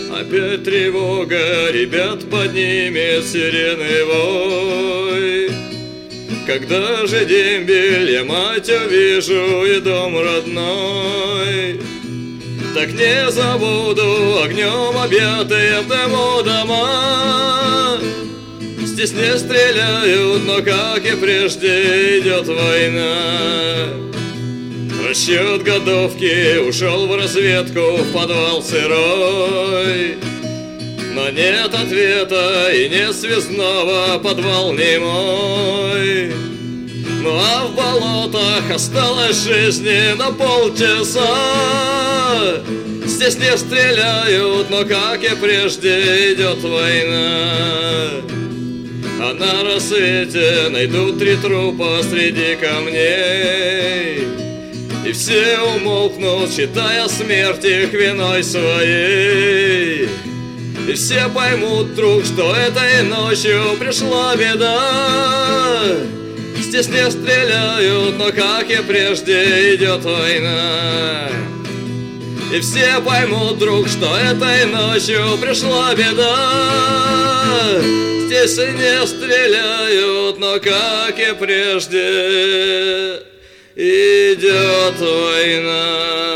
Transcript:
Опять тревога, ребят, поднимет сирены вой. Когда же дембель я мать увижу и дом родной, так не забуду огнем объятые в дыму дома. Здесь не стреляют, но как и прежде идет война. Расчет годовки ушел в разведку в подвал сырой, но нет ответа и нет связного, подвал не мой. Ну а в болотах осталось жизни на полчаса. Здесь не стреляют, но как и прежде идет война. А на рассвете найдут 3 трупа среди камней, и все умолкнут, считая смерть их виной своей. И все поймут вдруг, что этой ночью пришла беда. Здесь не стреляют, но как и прежде идет война. И все поймут вдруг, что этой ночью пришла беда. Здесь не стреляют, но как и прежде идет война.